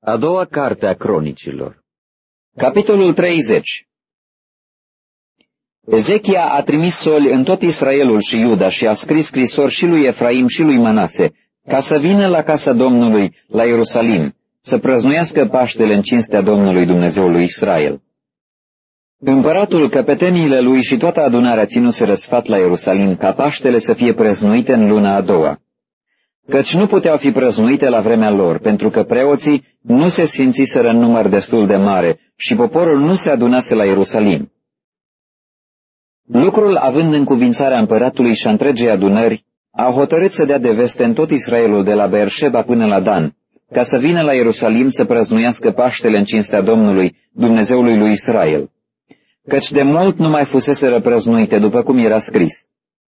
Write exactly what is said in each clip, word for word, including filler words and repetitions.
A doua carte a Cronicilor. Capitolul treizeci. Ezechia a trimis soli în tot Israelul și Iuda și a scris scrisori și lui Efraim și lui Manase, ca să vină la casa Domnului, la Ierusalim, să prăznuiască Paștele în cinstea Domnului Dumnezeului Israel. Împăratul, căpeteniile lui și toată adunarea ținuseră sfat la Ierusalim ca Paștele să fie prăznuite în luna a doua, căci nu puteau fi prăznuite la vremea lor, pentru că preoții nu se sfințiseră în număr destul de mare și poporul nu se adunase la Ierusalim. Lucrul, având încuvințarea împăratului și a întregii adunări, a hotărât să dea de veste în tot Israelul de la Beersheba până la Dan, ca să vină la Ierusalim să prăznuiască Paștele în cinstea Domnului, Dumnezeului lui Israel, căci de mult nu mai fuseseră prăznuite, după cum era scris.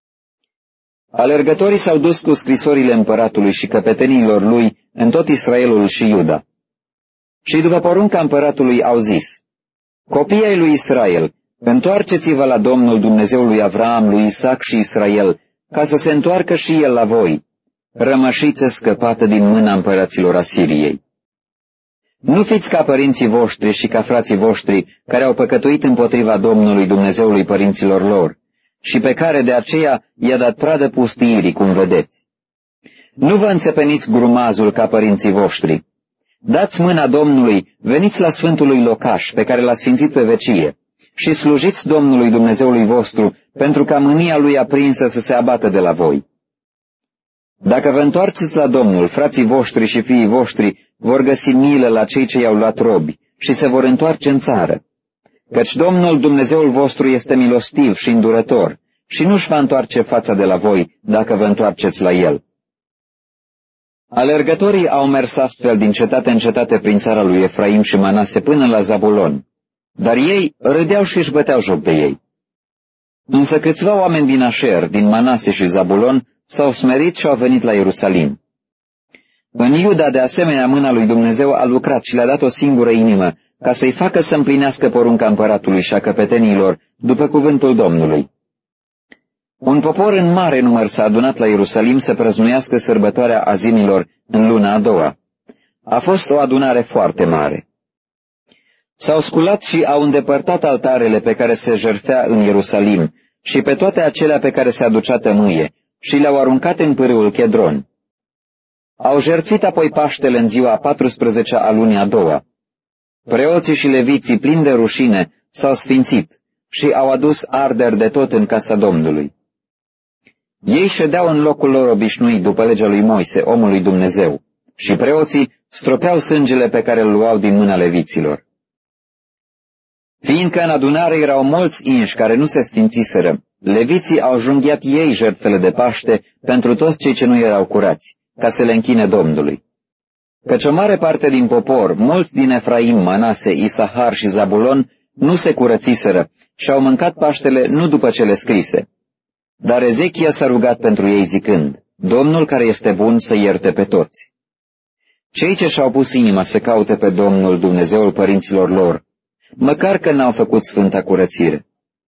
Alergătorii s-au dus cu scrisorile împăratului și căpetenilor lui în tot Israelul și Iuda. Și după porunca împăratului au zis: Copiii ai lui Israel, întoarceți-vă la Domnul Dumnezeul lui Avraam, lui Isaac și Israel, ca să se întoarcă și el la voi, rămășiță scăpată din mâna împăraților Asiriei. Nu fiți ca părinții voștri și ca frații voștri, care au păcătuit împotriva Domnului Dumnezeului părinților lor, și pe care de aceea i-a dat pradă pustiirii, cum vedeți. Nu vă înțepeniți grumazul ca părinții voștri. Dați mâna Domnului, veniți la Sfântului Locaș, pe care l-a sfințit pe vecie, și slujiți Domnului Dumnezeului vostru, pentru ca mânia lui aprinsă să se abată de la voi. Dacă vă întoarceți la Domnul, frații voștri și fiii voștri vor găsi milă la cei ce i-au luat robi și se vor întoarce în țară, căci Domnul Dumnezeul vostru este milostiv și îndurător și nu-și va întoarce fața de la voi dacă vă întoarceți la El. Alergătorii au mers astfel din cetate în cetate prin țara lui Efraim și Manase până la Zabulon, dar ei râdeau și își băteau joc de ei. Însă câțiva oameni din Așer, din Manase și Zabulon, s-au smerit și au venit la Ierusalim. În Iuda, de asemenea, mâna lui Dumnezeu a lucrat și le-a dat o singură inimă, ca să-i facă să împlinească porunca împăratului și a căpetenilor, după cuvântul Domnului. Un popor în mare număr s-a adunat la Ierusalim să prăznuiască sărbătoarea azimilor în luna a doua. A fost o adunare foarte mare. S-au sculat și au îndepărtat altarele pe care se jertfea în Ierusalim și pe toate acelea pe care se aducea tămâie și le-au aruncat în pârâul Chedron. Au jertfit apoi Paștele în ziua a patrusprezecea a lunii a doua. Preoții și leviții, plini de rușine, s-au sfințit și au adus arderi de tot în casa Domnului. Ei ședeau în locul lor obișnuit după legea lui Moise, omul lui Dumnezeu, și preoții stropeau sângele pe care îl luau din mâna leviților. Fiindcă în adunare erau mulți inși care nu se sfințiseră, leviții au junghiat ei jertfele de Paște pentru toți cei ce nu erau curați, ca să le închine Domnului. Căci o mare parte din popor, mulți din Efraim, Manase, Isahar și Zabulon, nu se curățiseră și au mâncat Paștele nu după cele scrise. Dar Ezechia s-a rugat pentru ei zicând: Domnul care este bun să ierte pe toți. Cei ce și-au pus inima să caute pe Domnul Dumnezeul părinților lor, măcar că n-au făcut sfânta curățire.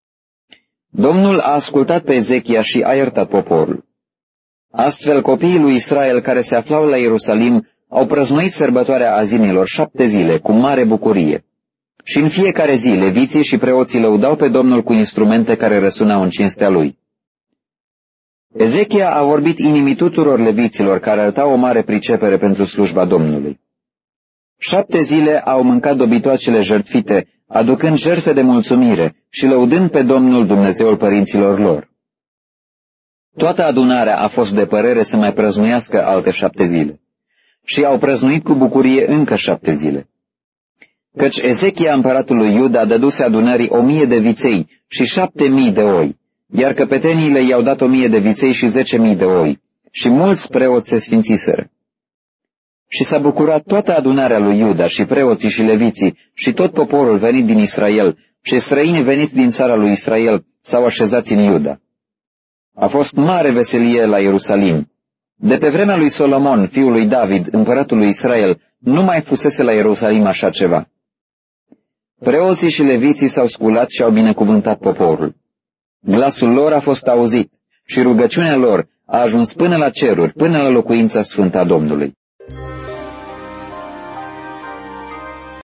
Domnul a ascultat pe Ezechia și a iertat poporul. Astfel, copiii lui Israel care se aflau la Ierusalim au prăznuit sărbătoarea azimilor șapte zile cu mare bucurie. Și în fiecare zi leviții și preoții lăudau pe Domnul cu instrumente care răsunau în cinstea lui. Ezechia a vorbit inimii tuturor leviților care arătau o mare pricepere pentru slujba Domnului. Șapte zile au mâncat dobitoacele jertfite, aducând jertfe de mulțumire și lăudând pe Domnul Dumnezeul părinților lor. Toată adunarea a fost de părere să mai prăznuiască alte șapte zile și au prăznuit cu bucurie încă șapte zile. Căci Ezechia împăratul lui Iuda dăduse adunării o mie de viței și șapte mii de oi, iar căpeteniile i-au dat o mie de viței și zece mii de oi, și mulți preoți se sfințiseră. Și s-a bucurat toată adunarea lui Iuda și preoții și leviții și tot poporul venit din Israel și străinii veniți din țara lui Israel s-au așezat în Iuda. A fost mare veselie la Ierusalim. De pe vremea lui Solomon, fiul lui David, împăratul lui Israel, nu mai fusese la Ierusalim așa ceva. Preoții și leviții s-au sculat și au binecuvântat poporul. Glasul lor a fost auzit și rugăciunea lor a ajuns până la ceruri, până la locuința sfântă a Domnului.